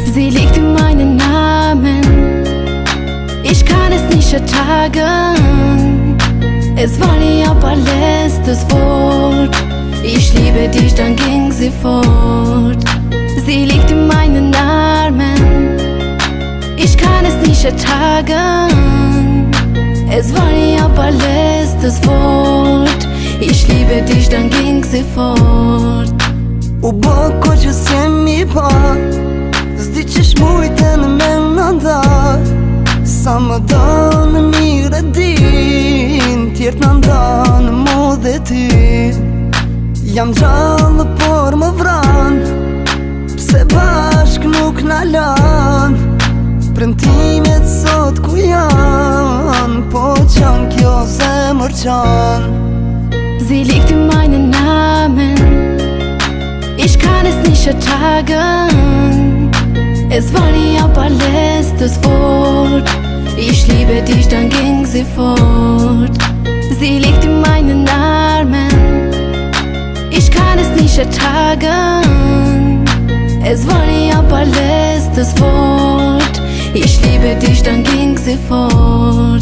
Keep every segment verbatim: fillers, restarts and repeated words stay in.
Sie liegt in meinen Namen, ich kann es nicht ertragen. Es war nie auf alles das Wort, ich liebe dich, dann ging sie fort. Sie liegt in meinen Armen, ich kann es nicht ertragen. Es war nie auf alles das Wort, ich liebe dich, dann ging sie fort. U bako që s'jem i pa, s'di që shmujte në men në nda. Sa më da në mire din, tjertë në nda në mu dhe ty. Jam gjallë por më vran, pse bashk nuk na lan. Premtimet sot ku janë, po qanë kjo zemër qanë. Sie liegt in meinen Namen, ich kann es nicht ertragen. Es war nie auf alles das Wort, ich liebe dich, dann ging sie fort. Sie liegt in meinen Armen, ich kann es nicht ertragen. Es war nie auf alles das Wort, ich liebe dich, dann ging sie fort.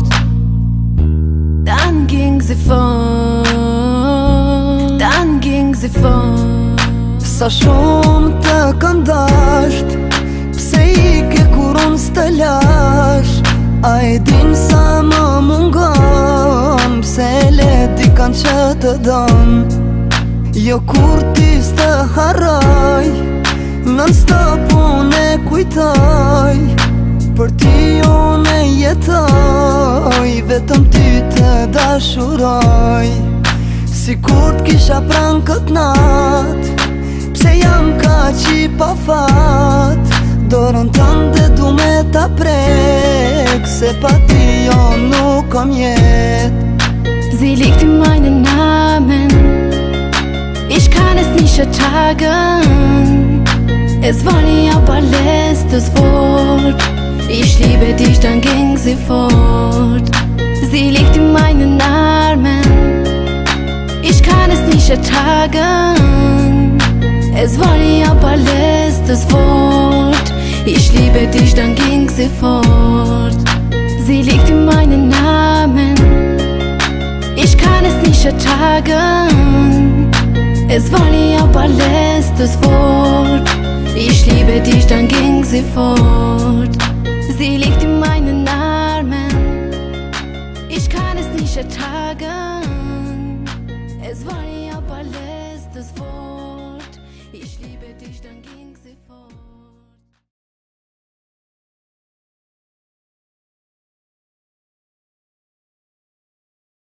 Dann ging sie fort, dann ging sie fort. Sa shumë të kam dasht, pse i ke kur unë s'të lash. A e din sa më mungon, pse le di kanë që të dëm. Jo kur ti s'të harroj, non stop unë e kujtoj. Për ti unë e jetoj, vetëm ty të dashuroj. Si kur t'kisha pran kët nat, pse jam ka qi pa fat. Dorën tënde du me ta prek, se pa ti jo nuk kom jet. Sie liegt in meinen Namen, ich kann es nicht ertragen. Es war nie auf alles das Wort, ich liebe dich, dann ging sie fort. Sie liegt in meinen Armen, ich kann es nicht ertragen. Es war nie auf alles das Wort, ich liebe dich, dann ging sie fort. Sie liegt in meinen Namen, ich kann es nicht ertragen. Es war nie auf alles das Wort, ich liebe dich, dann ging sie fort. Sie liegt in meinen Armen, ich kann es nicht ertragen. Es war nie auf alles das Wort, ich liebe dich, dann ging